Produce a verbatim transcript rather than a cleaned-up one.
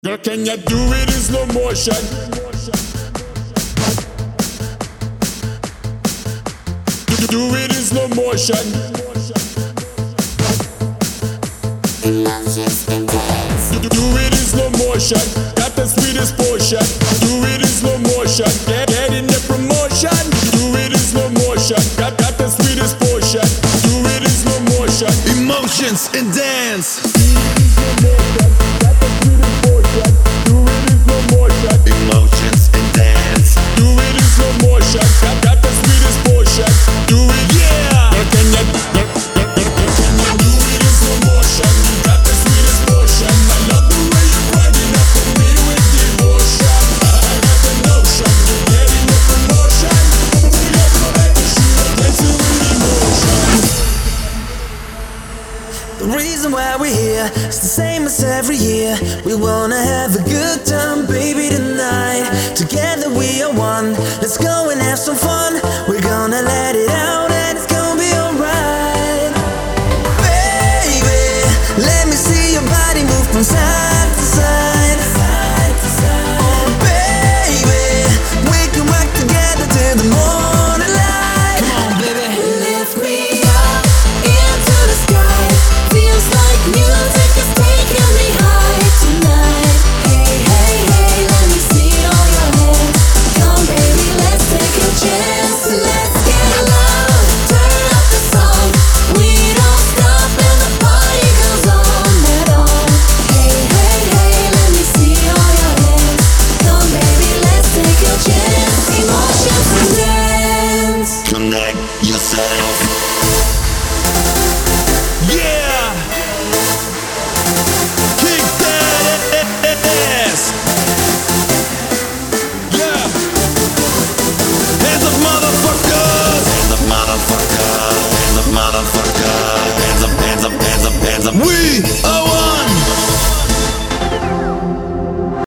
Girl, can you do it in slow motion? Do, do it in slow motion. Do, do it in slow motion. Got the sweetest potion. Do it in slow motion. Get, get in the promotion. Do it in slow motion. Got, got the sweetest potion. Do it in slow motion. Emotions and dance. Emotions and dance. Do it in slow motion. Got, got the sweetest potion. Do it, Yeah. girl, can you, girl, girl, girl, girl, can you do it in slow motion? Got the sweetest potion. I love the way you're riding up on me with devotion. I got the notion. You're getting the promotion. We got no head to shoot against you with emotion. The reason why we're here is the same as every year. We wanna have a good time, baby, tonight. Together we are one. Let's go and have some fun. We're gonna let it out and it's gonna be alright. Baby, let me see your body move from side to side. Oh, baby, we can work together till the morning light. Come on, baby. Lift me up into the sky. Feels like music is taking me high tonight. Hey, hey, hey, let me see all your hands. Come, baby, let's take a chance. Let's get loud, turn up the song. We don't stop and the party goes on and on. Hey, hey, hey, let me see all your hands. Come, baby, let's take a chance. Emotions and dance. Connect yourself. Yeah. Kick that ass. Yeah. Hands up, motherfuckers. Hands up, motherfucker. Hands up, motherfucker. Hands up, hands up, hands up, hands up. We are